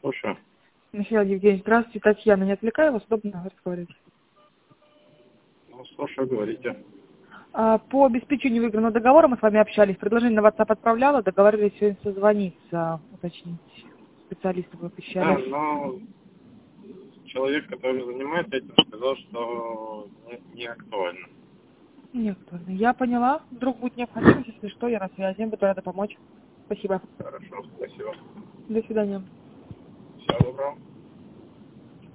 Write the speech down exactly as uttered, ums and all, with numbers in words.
Слушаю. Михаил Евгеньевич, здравствуйте, Татьяна. Не отвлекаю вас, удобно разговаривать? Ну, слушаю, говорите. А, По обеспечению выигранного договора мы с вами общались. Предложение на WhatsApp отправляла, договорились сегодня созвониться, уточнить. Специалисты вы Да, посещали. но человек, который занимается этим, сказал, что не, не актуально. Не актуально. Я поняла. Вдруг будет необходимость, если что, я на связи. Буду рада помочь. Спасибо. Хорошо, спасибо. До свидания. Всего доброго.